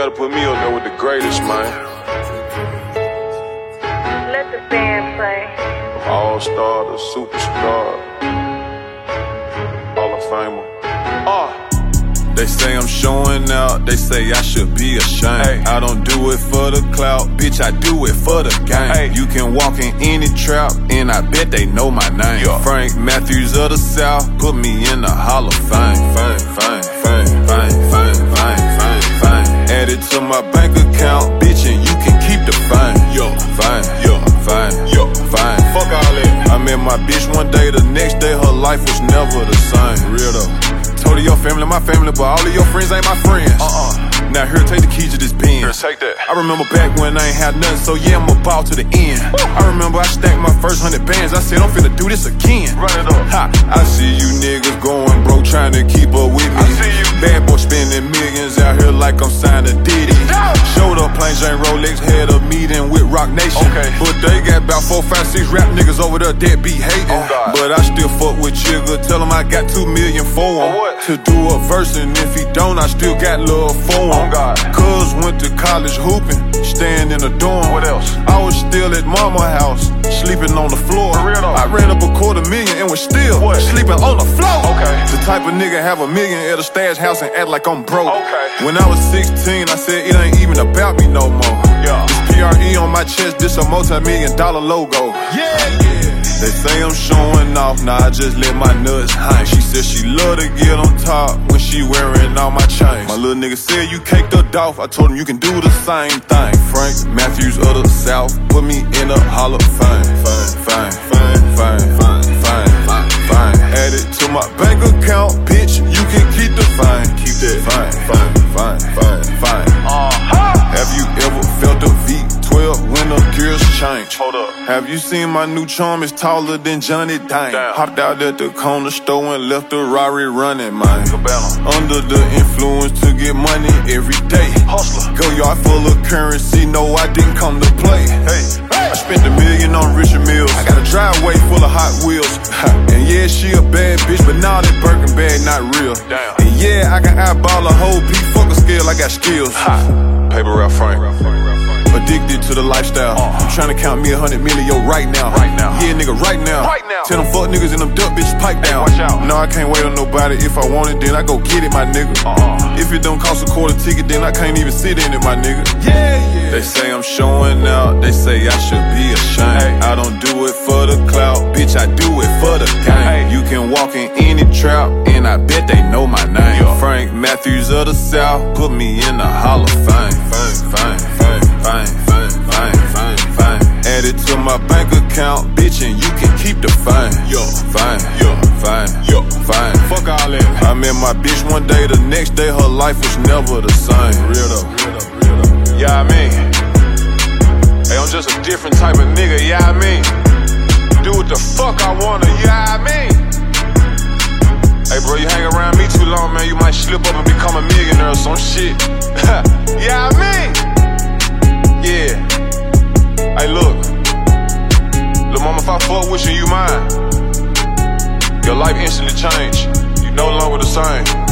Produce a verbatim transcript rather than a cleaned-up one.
gotta put me up there with the greatest, man. Let the band play. From all-star to superstar, Hall of Famer. Ah. They say I'm showing out, they say I should be ashamed. Ay. I don't do it for the clout, bitch, I do it for the game. Ay. You can walk in any trap, and I bet they know my name. Yeah. Frank Matthews of the South, put me in the Hall of Fame. Fame, fame, fame, fame, fame, fame, fame, fame. Add it to my bank account, bitch, and you can keep the fame. Yo, fame, yo, fame, yo, fame. Fuck all that. I met my bitch one day, the next day her life was never the same. Real though. Told your family, my family, but all of your friends ain't my friends. Uh-uh. Now here, take the keys to this Benz. Here, take that. I remember back when I ain't had nothing, so yeah, I'm a ball to the end. Woo. I remember I stacked my first hundred bands. I said, I'm finna do this again. Run it up. Ha! I see you niggas going broke, trying to keep up with me. I see you. Bad boy spending millions out here like I'm signed to Diddy. Yeah. Showed up, plain Jane Rolex, had a meeting with Rock Nation. Okay. But they got about four, five, six rap niggas over there that be hating. Oh, God. But I still fuck with Chigga, tell him I got two million for him. For what? To do a verse, and if he don't, I still got love for him. Oh, God. Cuz went to college hooping, staying in a dorm. What else? I was still at mama house, sleeping on the floor. For real though? I ran up a quarter million and was still what? Sleeping on the floor. Okay. The type of nigga have a million at a stash house and act like I'm broke. Okay. When I was sixteen, I said it ain't even about me no more. Yeah. This P R E on my chest, this a multi-million dollar logo. Yeah, yeah. They say I'm showing off, nah, I just let my nuts hang. She said she love to get on top when she wearing all my chains. My little nigga said you caked her off, I told him you can do the same thing. Frank Matthews of the South, put me in the Hall of Fame. Fame, fame, fame, fame, fame, fame, fame. Add it to my bank account, bitch, you can keep the fame. Keep that fame, fame, fame, fame, fame. Uh-huh. Have you ever felt a V twelve when the gears change? Hold up. Have you seen my new charm is taller than Johnny Dang? Damn. Hopped out at the corner store and left the Rari running, man. Under the influence to get money every day. Hustler. Go yard full of currency, no, I didn't come to play. Hey, hey. I spent a million on Richard Mills. I got a driveway full of Hot Wheels. And yeah, she a bad bitch, but now that Birkin bag not real. Damn. And yeah, I can eyeball a whole beat, fuck a scale, I got skills. Ha. Paper Rap Frank. Addicted to the lifestyle. Uh, I'm trying to count me a hundred million right now. Right now. Yeah, nigga, right now. Right now. Tell them fuck niggas and them duck bitches pipe down. Hey, watch out. No, I can't wait on nobody. If I want it, then I go get it, my nigga. Uh-uh. If it don't cost a quarter ticket, then I can't even sit in it, my nigga. Yeah, yeah. They say I'm showing out. They say I should be ashamed. Hey. I don't do it for the clout, bitch. I do it for the game. Hey. You can walk in any trap, and I bet they know my name. Yo. Frank Matthews of the South, put me in the Hall of Fame. Fame, fame, fame. Fine, fine, fine, fine, fine. Add it to my bank account, bitch, and you can keep the fine. Yo, fine, yo, fine, yo, fine. Fuck all that. I met my bitch one day, the next day her life was never the same. Real though, real though, real though. Yeah, I mean, hey, I'm just a different type of nigga. Yeah, I mean, do what the fuck I wanna. Yeah, I mean, hey, bro, you hang around me too long, man, you might slip up and become a millionaire or some shit. Yeah, I mean. Yeah. Hey, look. Lil' mama, if I fuck with you, you mine. Your life instantly changed. You no longer the same.